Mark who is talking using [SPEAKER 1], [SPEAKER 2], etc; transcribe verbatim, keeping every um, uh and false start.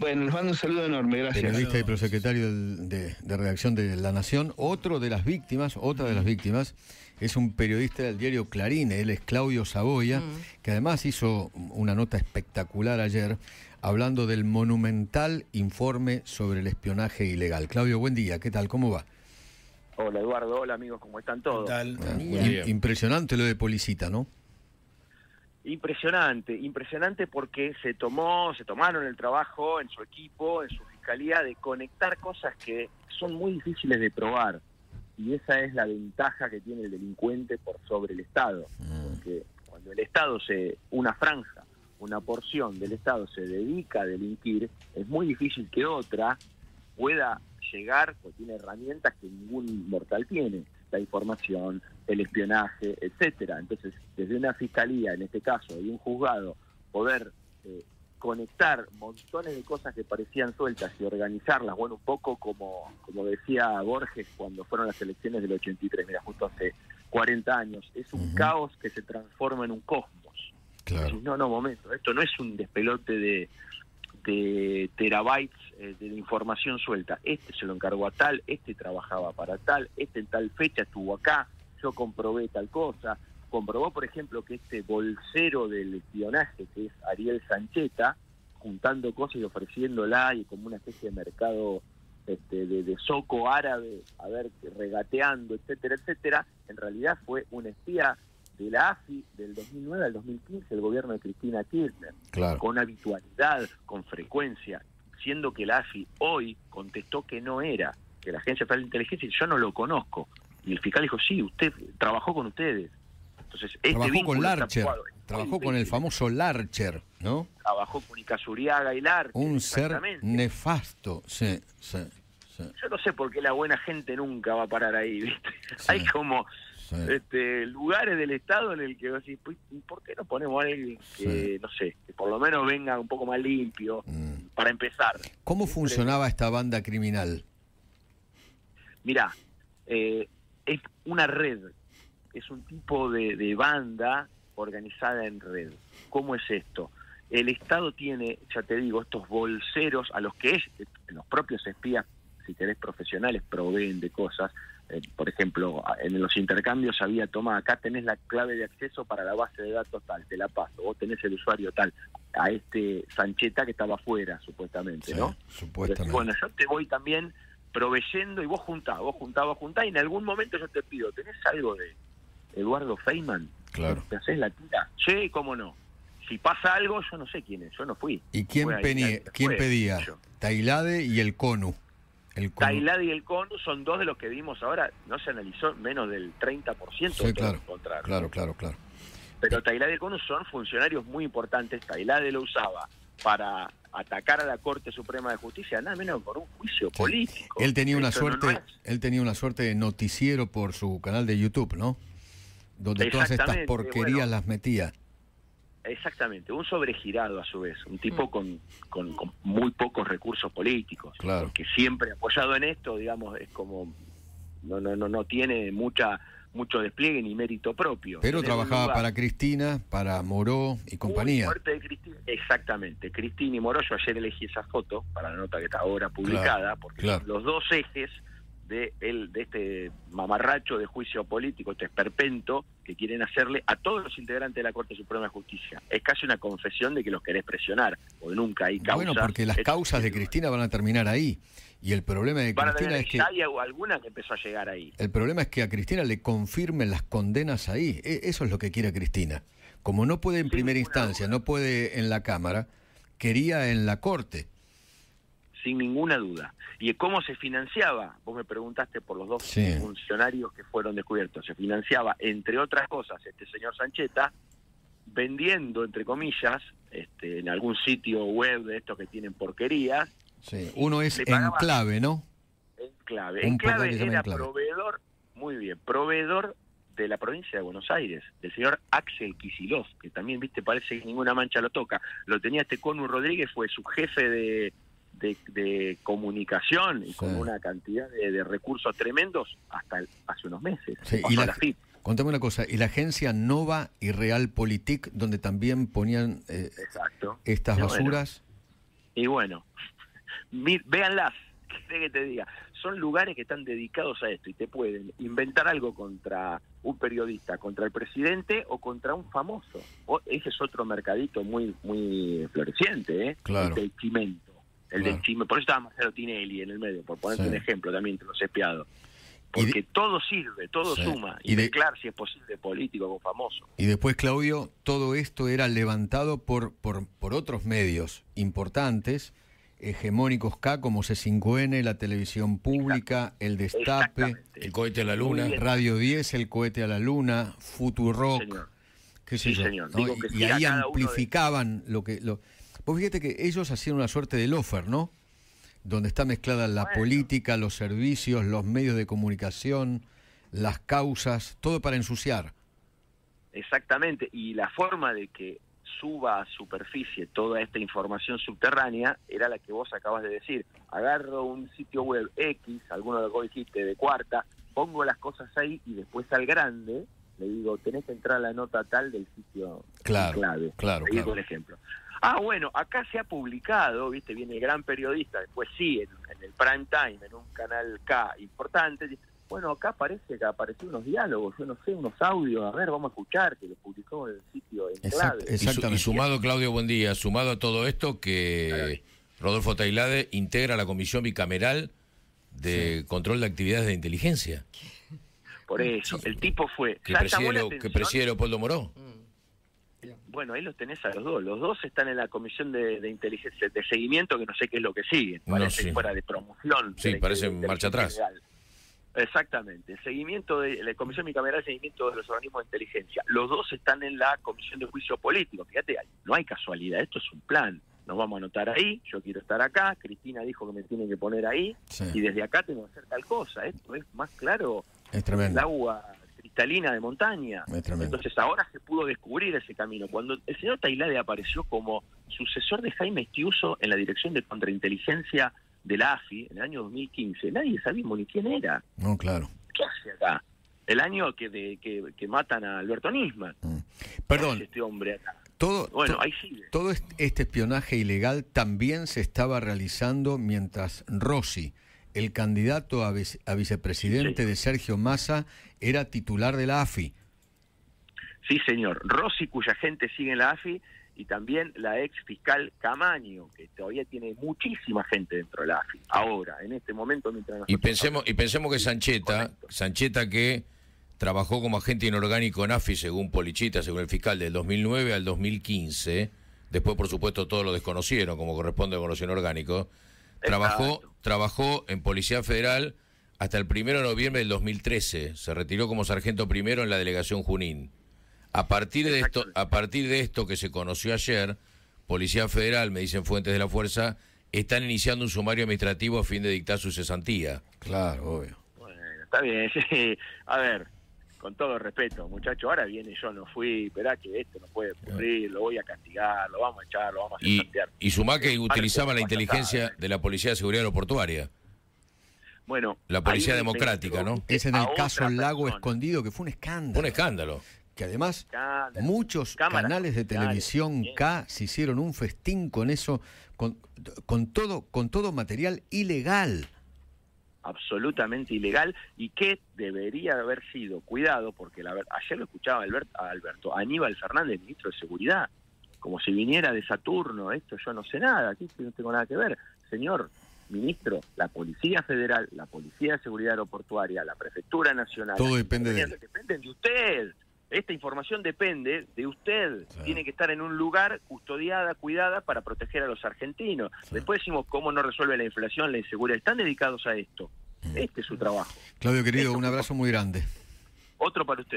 [SPEAKER 1] Bueno, les mando un saludo enorme, gracias.
[SPEAKER 2] Periodista y prosecretario del- de, de redacción de La Nación. Otro de las víctimas, otra de las víctimas, es un periodista del diario Clarín, él es Claudio Saboya, mm. que además hizo una nota espectacular ayer, hablando del monumental informe sobre el espionaje ilegal. Claudio, buen día, ¿qué tal? ¿Cómo va?
[SPEAKER 3] Hola Eduardo, hola amigos, ¿cómo están todos?
[SPEAKER 2] Ah, im- impresionante lo de Policita, ¿no?
[SPEAKER 3] Impresionante, impresionante porque se tomó, se tomaron el trabajo en su equipo, en su fiscalía, de conectar cosas que son muy difíciles de probar. Y esa es la ventaja que tiene el delincuente por sobre el Estado. Porque cuando el Estado, se una franja, una porción del Estado se dedica a delinquir, es muy difícil que otra pueda llegar, porque tiene herramientas que ningún mortal tiene, la información, el espionaje, etcétera. Entonces, desde una fiscalía, en este caso, y un juzgado, poder eh, conectar montones de cosas que parecían sueltas y organizarlas, bueno, un poco como, como decía Borges cuando fueron las elecciones del ochenta y tres, mira, justo hace cuarenta años, es un uh-huh. caos que se transforma en un cosmos.
[SPEAKER 2] Claro.
[SPEAKER 3] Entonces, no, no, momento, esto no es un despelote de de terabytes eh, de información suelta. Este se lo encargó a tal, este trabajaba para tal, este en tal fecha estuvo acá, yo comprobé tal cosa. Comprobó, por ejemplo, que este bolsero del espionaje, que es Ariel Sancheta, juntando cosas y ofreciéndola, y como una especie de mercado este, de, de zoco árabe, a ver, regateando, etcétera, etcétera, en realidad fue un espía de la A F I del dos mil nueve al dos mil quince, el gobierno de Cristina Kirchner,
[SPEAKER 2] claro.
[SPEAKER 3] con habitualidad, con frecuencia, siendo que la A F I hoy contestó que no era, que la Agencia Federal de Inteligencia, yo no lo conozco. Y el fiscal dijo, sí, usted trabajó con ustedes. Entonces, este
[SPEAKER 2] trabajó con Larcher,
[SPEAKER 3] actuado,
[SPEAKER 2] trabajó con el famoso Larcher, ¿no?
[SPEAKER 3] Trabajó con Icazuriaga y Larcher.
[SPEAKER 2] Un ser nefasto, sí, sí, sí.
[SPEAKER 3] Yo no sé por qué la buena gente nunca va a parar ahí, ¿viste? Sí. Hay como... Sí. Este, lugares del Estado en el que vos decís, ¿por qué no ponemos a alguien que, sí. no sé, que por lo menos venga un poco más limpio, mm. para empezar?
[SPEAKER 2] ¿Cómo funcionaba esta banda criminal?
[SPEAKER 3] Mirá, eh, es una red, es un tipo de, de banda organizada en red. ¿Cómo es esto? El Estado tiene, ya te digo, estos bolseros a los que es, los propios espías, si querés profesionales, proveen de cosas. Eh, por ejemplo, en los intercambios había, toma, acá tenés la clave de acceso para la base de datos tal, te la paso, vos tenés el usuario tal, a este Sancheta que estaba afuera, supuestamente,
[SPEAKER 2] sí,
[SPEAKER 3] ¿no?
[SPEAKER 2] Supuestamente.
[SPEAKER 3] Entonces, bueno, yo te voy también proveyendo y vos juntás, vos juntás, vos juntás, y en algún momento yo te pido, ¿tenés algo de Eduardo Feynman?
[SPEAKER 2] Claro.
[SPEAKER 3] ¿Te haces la tira? Sí, cómo no. Si pasa algo, yo no sé quién es, yo no fui.
[SPEAKER 2] ¿Y quién, penía, ¿quién
[SPEAKER 3] fue,
[SPEAKER 2] pedía?
[SPEAKER 3] Yo.
[SPEAKER 2] Tailade y el CONU. El
[SPEAKER 3] Tailade y el CONU son dos de los que vimos ahora, no se analizó menos del treinta por ciento.
[SPEAKER 2] Sí, claro, claro, claro, claro.
[SPEAKER 3] Pero Tailade y el CONU son funcionarios muy importantes. Tailade lo usaba para atacar a la Corte Suprema de Justicia, nada menos por un juicio sí. político.
[SPEAKER 2] Él tenía una
[SPEAKER 3] Esto
[SPEAKER 2] suerte,
[SPEAKER 3] no, no es...
[SPEAKER 2] él tenía una suerte de noticiero por su canal de YouTube, ¿no? Donde todas estas porquerías bueno, las metía.
[SPEAKER 3] Exactamente, un sobregirado a su vez, un tipo con, con, con muy pocos recursos políticos,
[SPEAKER 2] claro.
[SPEAKER 3] que siempre apoyado en esto, digamos, es como no no no no tiene mucha mucho despliegue ni mérito propio.
[SPEAKER 2] Pero trabajaba para Cristina, para Moró y compañía.
[SPEAKER 3] Muy fuerte de Cristina. Exactamente, Cristina y Moró. Yo ayer elegí esa foto para la nota que está ahora publicada, claro, porque claro. son los dos ejes de el de este mamarracho de juicio político, este esperpento que quieren hacerle a todos los integrantes de la Corte Suprema de Justicia. Es casi una confesión de que los querés presionar, porque nunca hay causas.
[SPEAKER 2] Bueno, porque las causas de Cristina van a terminar ahí. Y el problema de Cristina es que...
[SPEAKER 3] Hay alguna que empezó a llegar ahí.
[SPEAKER 2] El problema es que a Cristina le confirmen las condenas ahí. Eso es lo que quiere Cristina. Como no puede en primera instancia, no puede en la Cámara, quería en la Corte.
[SPEAKER 3] Sin ninguna duda. ¿Y cómo se financiaba? Vos me preguntaste por los dos
[SPEAKER 2] sí.
[SPEAKER 3] funcionarios que fueron descubiertos. Se financiaba, entre otras cosas, este señor Sancheta, vendiendo, entre comillas, este, en algún sitio web de estos que tienen porquerías.
[SPEAKER 2] Sí. Uno es Enclave, ¿no?
[SPEAKER 3] Enclave.
[SPEAKER 2] Un
[SPEAKER 3] Enclave era
[SPEAKER 2] Enclave.
[SPEAKER 3] proveedor, muy bien, proveedor de la provincia de Buenos Aires, del señor Axel Kicillof, que también, viste, parece que ninguna mancha lo toca. Lo tenía este CONU Rodríguez, fue su jefe de... De, de comunicación y sí. con una cantidad de, de recursos tremendos hasta el, hace unos meses.
[SPEAKER 2] Sí, y la, la contame una cosa, y la agencia Nova y Realpolitik, donde también ponían eh,
[SPEAKER 3] Exacto.
[SPEAKER 2] estas
[SPEAKER 3] y
[SPEAKER 2] basuras.
[SPEAKER 3] Bueno, y bueno, Mir, véanlas, que que te diga. Son lugares que están dedicados a esto y te pueden inventar algo contra un periodista, contra el presidente o contra un famoso. O, ese es otro mercadito muy muy floreciente, ¿eh?
[SPEAKER 2] Claro.
[SPEAKER 3] El del chimento. El
[SPEAKER 2] Claro.
[SPEAKER 3] del chimento. Por eso estaba Marcelo Tinelli en el medio, por ponerte
[SPEAKER 2] Sí.
[SPEAKER 3] un ejemplo también entre los espiados. Porque
[SPEAKER 2] de,
[SPEAKER 3] todo sirve, todo
[SPEAKER 2] sí.
[SPEAKER 3] suma. Y,
[SPEAKER 2] y de,
[SPEAKER 3] mezclar, si es posible, político con famoso.
[SPEAKER 2] Y después, Claudio, todo esto era levantado por, por, por otros medios importantes, hegemónicos acá, como C cinco N, la televisión pública, el Destape,
[SPEAKER 1] el cohete a la luna,
[SPEAKER 2] Radio diez, el cohete a la luna, Futurock,
[SPEAKER 3] sí,
[SPEAKER 2] qué sé
[SPEAKER 3] sí,
[SPEAKER 2] yo.
[SPEAKER 3] Señor.
[SPEAKER 2] ¿no?
[SPEAKER 3] Digo que
[SPEAKER 2] y,
[SPEAKER 3] sí,
[SPEAKER 2] y ahí
[SPEAKER 3] cada
[SPEAKER 2] amplificaban de... lo que... Lo... Vos fíjate que ellos hacían una suerte de lofer, ¿no? Donde está mezclada la
[SPEAKER 3] bueno.
[SPEAKER 2] política, los servicios, los medios de comunicación, las causas, todo para ensuciar.
[SPEAKER 3] Exactamente, y la forma de que suba a superficie toda esta información subterránea era la que vos acabas de decir. Agarro un sitio web X, alguno de lo que vos dijiste, de Cuarta, pongo las cosas ahí y después al grande le digo, tenés que entrar a la nota tal del sitio
[SPEAKER 2] Claro,
[SPEAKER 3] clave.
[SPEAKER 2] claro,
[SPEAKER 3] Te
[SPEAKER 2] claro.
[SPEAKER 3] digo el ejemplo. Ah, bueno, acá se ha publicado, viste, viene el gran periodista, después sí, en, en el prime time, en un canal K importante. Bueno, acá parece que apareció unos diálogos, yo no sé, unos audios, a ver, vamos a escuchar, que lo publicó en el sitio en
[SPEAKER 2] Exact,
[SPEAKER 3] clave.
[SPEAKER 2] exactamente.
[SPEAKER 1] Y, su, y sumado, Claudio, buen día, sumado a todo esto que Rodolfo Tailade integra la comisión bicameral de sí. control de actividades de inteligencia.
[SPEAKER 3] Por eso, el tipo fue...
[SPEAKER 1] Que preside, lo, que preside Leopoldo Moró.
[SPEAKER 3] Bueno, ahí los tenés a los dos. Los dos están en la comisión de, de inteligencia, de seguimiento, que no sé qué es lo que sigue. Parece
[SPEAKER 1] no, sí.
[SPEAKER 3] fuera de promoción.
[SPEAKER 1] Sí,
[SPEAKER 3] de,
[SPEAKER 1] parece
[SPEAKER 3] de, de
[SPEAKER 1] marcha atrás.
[SPEAKER 3] Legal. Exactamente. El seguimiento de la comisión bicameral de seguimiento de los organismos de inteligencia. Los dos están en la comisión de juicio político. Fíjate, no hay casualidad. Esto es un plan. Nos vamos a anotar ahí. Yo quiero estar acá. Cristina dijo que me tiene que poner ahí. Sí. Y desde acá tengo que hacer tal cosa. Esto es más claro.
[SPEAKER 2] Es tremendo.
[SPEAKER 3] El agua cristalina de montaña. Entonces ahora se pudo descubrir ese camino. Cuando el señor Tailade apareció como sucesor de Jaime Estiuso en la dirección de contrainteligencia de la A F I en el año dos mil quince, nadie sabíamos ni quién era.
[SPEAKER 2] No, claro.
[SPEAKER 3] ¿Qué hace acá? El año que de, que, que matan a Alberto Nisman.
[SPEAKER 2] Mm. Perdón.
[SPEAKER 3] ¿Qué hace este hombre acá?
[SPEAKER 2] Todo,
[SPEAKER 3] bueno,
[SPEAKER 2] to,
[SPEAKER 3] ahí sigue.
[SPEAKER 2] Todo este espionaje ilegal también se estaba realizando mientras Rossi, el candidato a, vice, a vicepresidente sí. de Sergio Massa, era titular de la A F I.
[SPEAKER 3] Sí, señor. Rossi, cuya gente sigue en la A F I, y también la ex fiscal Camaño, que todavía tiene muchísima gente dentro de la A F I. Ahora, en este momento, mientras
[SPEAKER 1] y pensemos y pensemos que Sancheta, Sancheta que trabajó como agente inorgánico en A F I, según Polichita, según el fiscal, del dos mil nueve al dos mil quince. Después, por supuesto, todos lo desconocieron, como corresponde a los inorgánicos. Trabajó, trabajó en Policía Federal hasta el primero de noviembre del dos mil trece. Se retiró como sargento primero en la delegación Junín. A partir de esto, a partir de esto que se conoció ayer, Policía Federal, me dicen fuentes de la fuerza, están iniciando un sumario administrativo a fin de dictar su cesantía.
[SPEAKER 2] Claro, obvio.
[SPEAKER 3] Bueno, está bien, sí. A ver, con todo respeto, muchacho, ahora viene yo no fui, esperá que esto no puede ocurrir, lo voy a castigar, lo vamos a echar, lo vamos a cesantear.
[SPEAKER 1] Y, y sumá que utilizaban la inteligencia de la Policía de Seguridad Aeroportuaria.
[SPEAKER 3] Bueno,
[SPEAKER 1] la Policía Democrática, ¿no?
[SPEAKER 2] Es en el caso Lago Escondido, que fue un escándalo.
[SPEAKER 1] Un escándalo.
[SPEAKER 2] Que además
[SPEAKER 3] escándalo.
[SPEAKER 2] muchos
[SPEAKER 3] Cámaras
[SPEAKER 2] canales de televisión bien. K se hicieron un festín con eso, con, con todo, con todo material ilegal.
[SPEAKER 3] Absolutamente ilegal, y que debería haber sido cuidado, porque la, ayer lo escuchaba Alberto, Alberto Aníbal Fernández, ministro de Seguridad, como si viniera de Saturno. Esto yo no sé nada, aquí no tengo nada que ver. Señor ministro, la Policía Federal, la Policía de Seguridad Aeroportuaria, la Prefectura Nacional,
[SPEAKER 2] todo depende de él.
[SPEAKER 3] Dependen de usted. Esta información depende de usted. Sí. Tiene que estar en un lugar custodiada, cuidada, para proteger a los argentinos. Sí. Después decimos cómo no resuelve la inflación, la inseguridad. Están dedicados a esto. Este es su trabajo.
[SPEAKER 2] Claudio, querido,
[SPEAKER 3] esto
[SPEAKER 2] un abrazo muy grande.
[SPEAKER 3] Otro para usted.